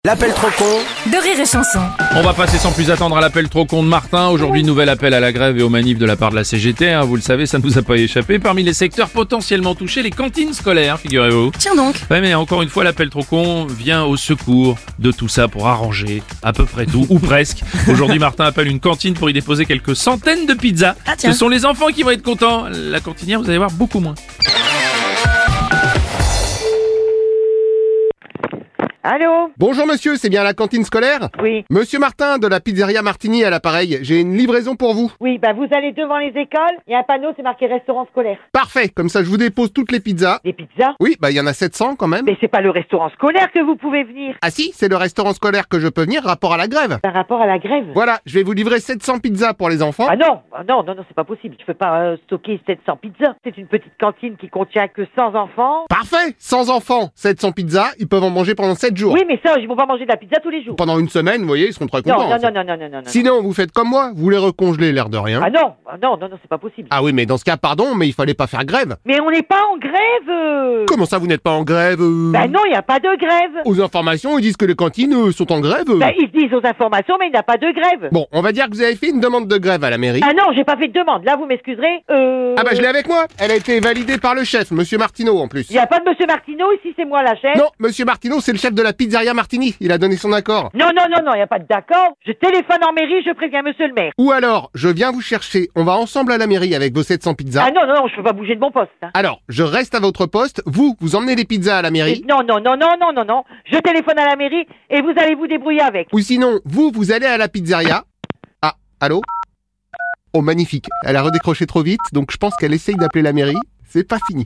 L'appel trop con de Rire et Chanson. On va passer sans plus attendre à l'appel trop con de Martin. Aujourd'hui, nouvel appel à la grève et aux manifs de la part de la CGT. Vous le savez, ça ne nous a pas échappé. Parmi les secteurs potentiellement touchés, les cantines scolaires, figurez-vous. Tiens donc. Ouais, mais encore une fois, l'appel trop con vient au secours de tout ça pour arranger à peu près tout, ou presque. Aujourd'hui, Martin appelle une cantine pour y déposer quelques centaines de pizzas. Ah, tiens. Ce sont les enfants qui vont être contents. La cantinière, vous allez voir, beaucoup moins. Allô? Bonjour monsieur, c'est bien la cantine scolaire? Oui. Monsieur Martin de la pizzeria Martini à l'appareil, j'ai une livraison pour vous. Oui, vous allez devant les écoles, il y a un panneau, c'est marqué restaurant scolaire. Parfait, comme ça je vous dépose toutes les pizzas. Des pizzas? Oui, il y en a 700 quand même. Mais c'est pas le restaurant scolaire que vous pouvez venir. Ah si, c'est le restaurant scolaire que je peux venir, rapport à la grève. Par rapport à la grève? Voilà, je vais vous livrer 700 pizzas pour les enfants. Ah non, c'est pas possible. Je peux pas stocker 700 pizzas. C'est une petite cantine qui contient que 100 enfants. Parfait, 100 enfants, 700 pizzas, ils peuvent en manger pendant 7 jours. Oui, mais ça, ils vont pas manger de la pizza tous les jours. Pendant une semaine, vous voyez, ils seront très contents. Non. Sinon, vous faites comme moi, vous les recongelez l'air de rien. Ah non, c'est pas possible. Ah oui, mais dans ce cas, pardon, mais il fallait pas faire grève. Mais on n'est pas en grève. Comment ça, vous n'êtes pas en grève Ben non, il n'y a pas de grève. Aux informations, ils disent que les cantines sont en grève. Ils disent aux informations, mais il n'y a pas de grève. Bon, on va dire que vous avez fait une demande de grève à la mairie. Ah non, j'ai pas fait de demande. Là, vous m'excuserez. Ah bah je l'ai avec moi. Elle a été validée par le chef, monsieur Martineau en plus. Il n'y a pas de monsieur Martineau, ici c'est moi la chef. Non, monsieur Martineau, c'est le chef de la pizzeria Martini. Il a donné son accord. Non, il n'y a pas de d'accord. Je téléphone en mairie, je préviens monsieur le maire. Ou alors, je viens vous chercher. On va ensemble à la mairie avec vos 700 pizzas. Ah non, je peux pas bouger de mon poste. Hein. Alors, je reste à votre poste. Vous emmenez les pizzas à la mairie. Non. Je téléphone à la mairie et vous allez vous débrouiller avec. Ou sinon, vous allez à la pizzeria. Ah, allô? Oh, magnifique. Elle a redécroché trop vite, donc je pense qu'elle essaye d'appeler la mairie. C'est pas fini.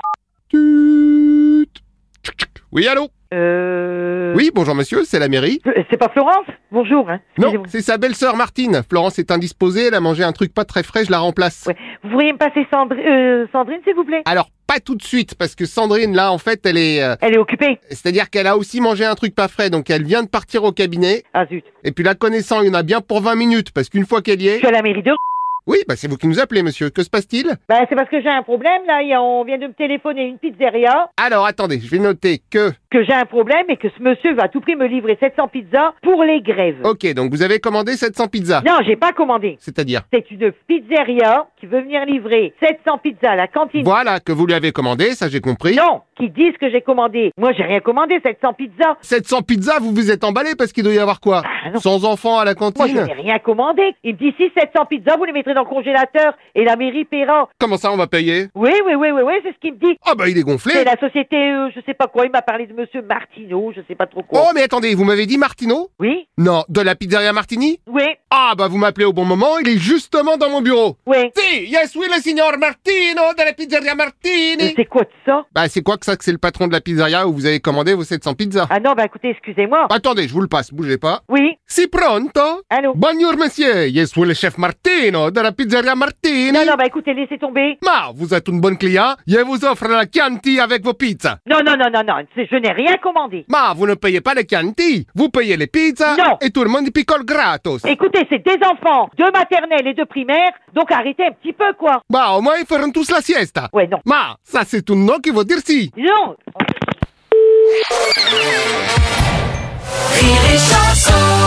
Tut. Tchic, tchic. Oui, allô? Oui, bonjour monsieur, c'est la mairie. C'est pas Florence? Bonjour. Hein. Non, c'est sa belle-sœur Martine. Florence est indisposée, elle a mangé un truc pas très frais, je la remplace. Ouais. Vous pourriez me passer Sandrine, s'il vous plaît? Alors, pas tout de suite, parce que Sandrine, là, en fait, elle est... Elle est occupée. C'est-à-dire qu'elle a aussi mangé un truc pas frais, donc elle vient de partir au cabinet. Ah zut. Et puis la connaissant, il y en a bien pour 20 minutes, parce qu'une fois qu'elle y Je est... suis à la mairie de... Oui, c'est vous qui nous appelez, monsieur. Que se passe-t-il? C'est parce que j'ai un problème, là. On vient de me téléphoner une pizzeria. Alors, attendez, je vais noter que j'ai un problème et que ce monsieur va à tout prix me livrer 700 pizzas pour les grèves. Ok, donc vous avez commandé 700 pizzas. Non, j'ai pas commandé. C'est-à-dire? C'est une pizzeria qui veut venir livrer 700 pizzas à la cantine. Voilà, que vous lui avez commandé, ça j'ai compris. Non, qui disent que j'ai commandé. Moi, j'ai rien commandé, 700 pizzas. 700 pizzas, vous vous êtes emballé parce qu'il doit y avoir quoi? non. 100 enfants à la Moi, je cantine? n'ai rien commandé. Il me dit, si 700 pizzas, vous les mettrez dans le congélateur et la mairie paiera. Comment ça, on va payer? Oui, c'est ce qu'il me dit. Ah il est gonflé. C'est la société, je sais pas quoi, il m'a parlé de monsieur Martineau, je sais pas trop quoi. Oh, mais attendez, vous m'avez dit Martineau? Oui, Non, de la pizzeria Martini? oui, Ah, vous m'appelez au bon moment, il est justement dans mon bureau. oui. Si, yes, oui, le signor Martino de la pizzeria Martini. C'est quoi de ça? C'est quoi que ça que c'est le patron de la pizzeria où vous avez commandé vos 700 pizzas? Ah non, écoutez, excusez-moi. Attendez, je vous le passe, bougez pas. Oui, Si pronto? allô? Bonjour, monsieur. Yes, oui, le chef Martino de la pizzeria Martini. Non, écoutez, laissez tomber. Ma, vous êtes une bonne client. Je vous offre la Chianti avec vos pizzas. Non, je n'ai rien commandé. Ma, vous ne payez pas les Chianti. Vous payez les pizzas. Non. Et tout le monde picole gratos. Écoutez, c'est des enfants de maternelle et de primaire, donc arrêtez un petit peu, quoi. Au moins, ils feront tous la siesta. Ouais, non. Ma, ça c'est un nom qui veut dire si. Non. Rire et Chanson.